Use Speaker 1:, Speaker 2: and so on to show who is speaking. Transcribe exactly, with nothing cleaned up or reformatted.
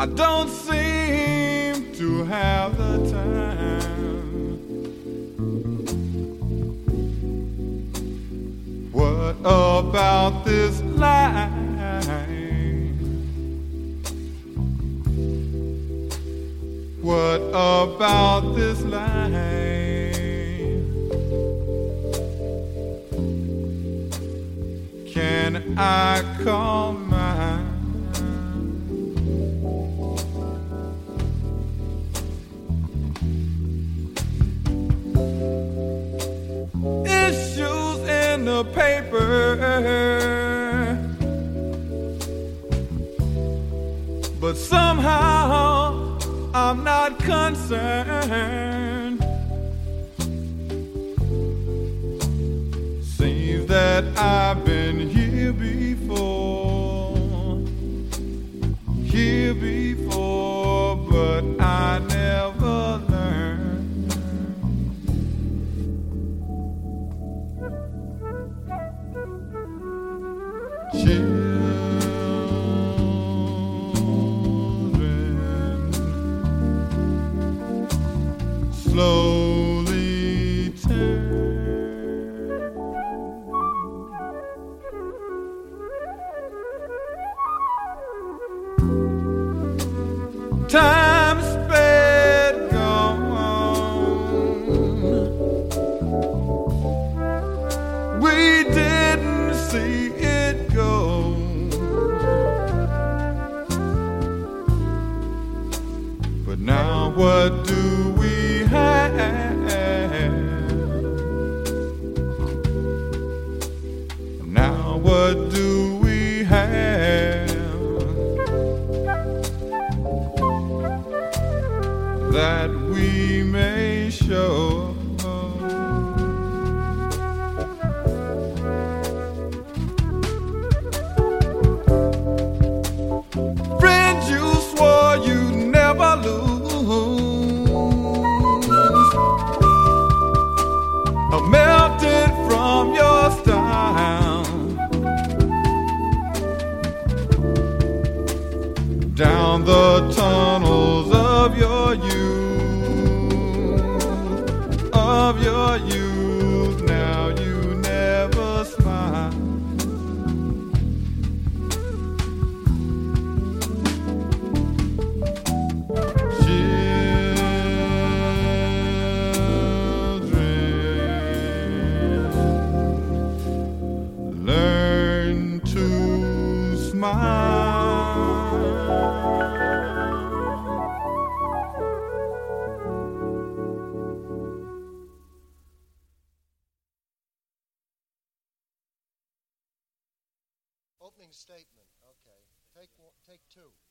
Speaker 1: I don't seem to have the time. What about this life? What about this life? Can I call mine? Issues in the paper, but somehow I'm not concerned. Seems that I've been here before, here before, but I never learned. Children slowly turn. Time sped gone. We didn't see it go. But now what do we have? Now what do we have that we may show? Friends you swore you'd never lose are melted from your style. Down the tunnels of your youth, of your youth, now you never smile. Children, learn to smile.
Speaker 2: Opening statement. Okay. Take one, take two.